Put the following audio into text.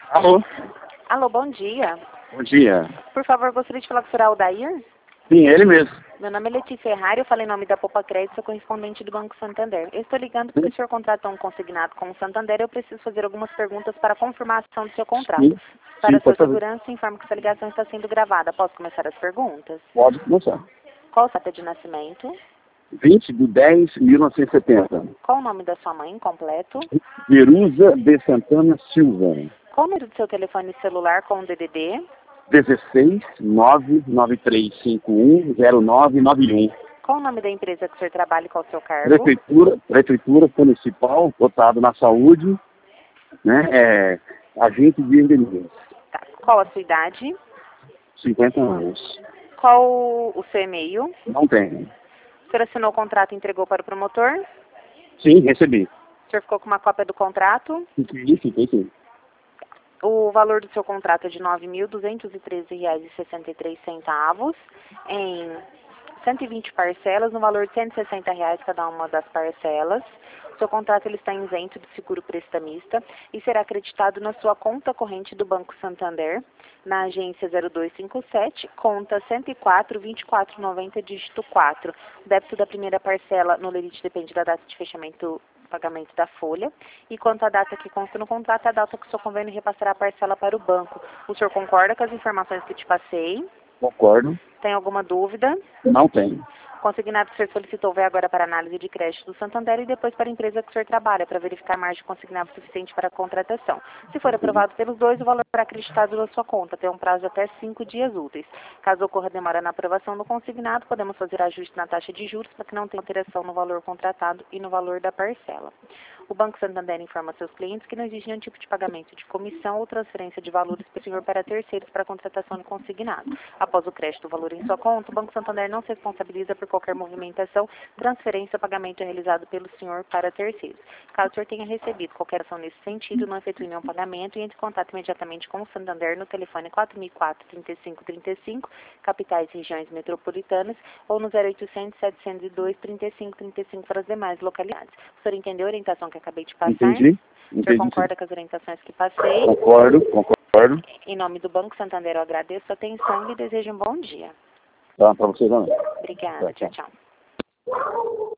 Alô? Alô, bom dia. Bom dia. Por favor, gostaria de falar com o senhor Aldair? Sim, ele mesmo. Meu nome é Letícia Ferrari, eu falei em nome da Poupa Crédito, sou correspondente do Banco Santander. Eu estou ligando porque o senhor contratou um consignado com o Santander e eu preciso fazer algumas perguntas para a confirmação do seu contrato. Sim, Para a sua pode fazer. segurança, informo que essa ligação está sendo gravada. Posso começar as perguntas? Pode começar. Qual a data de nascimento? 20/10/1970. Qual o nome da sua mãe completo? Verusa de Santana Silva. Qual o número do seu telefone celular com o DDD? 16/993510991. Qual o nome da empresa que o senhor trabalha e qual o seu cargo? Prefeitura Municipal, votado na saúde, né? Agente de endemias. Tá. Qual a sua idade? 50 anos. Qual o seu e-mail? Não tem. O senhor assinou o contrato e entregou para o promotor? Sim, recebi. O senhor ficou com uma cópia do contrato? Fiquei. O valor do seu contrato é de R$ 9.213,63 em 120 parcelas, no valor de R$ 160 cada uma das parcelas. O seu contrato ele está isento de seguro prestamista e será acreditado na sua conta corrente do Banco Santander, na agência 0257, conta 104-2490, dígito 4. O débito da primeira parcela no limite depende da data de fechamento pagamento da folha, e quanto à data que consta no contrato, a data que o seu convênio repassará a parcela para o banco. O senhor concorda com as informações que eu te passei? Concordo. Tem alguma dúvida? Não tem. O consignado que o senhor solicitou vai agora para análise de crédito do Santander e depois para a empresa que o senhor trabalha, para verificar a margem consignado suficiente para a contratação. Se for aprovado pelos dois, o valor será acreditado na sua conta. Tem um prazo de até 5 dias úteis. Caso ocorra demora na aprovação do consignado, podemos fazer ajuste na taxa de juros para que não tenha alteração no valor contratado e no valor da parcela. O Banco Santander informa seus clientes que não existe nenhum tipo de pagamento de comissão ou transferência de valores para o senhor para terceiros para a contratação do consignado. Após o crédito do valor em sua conta, o Banco Santander não se responsabiliza por qualquer movimentação, transferência ou pagamento realizado pelo senhor para terceiros. Caso o senhor tenha recebido qualquer ação nesse sentido, não efetue nenhum pagamento e entre em contato imediatamente com o Santander no telefone 4004-3535, capitais e regiões metropolitanas, ou no 0800-702-3535 para as demais localidades. O senhor entendeu a orientação que acabei de passar? Entendi. O senhor concorda com as orientações que passei? Concordo. Em nome do Banco Santander, eu agradeço a atenção e desejo um bom dia. Tá, para você também. Obrigada. Tchau, tchau.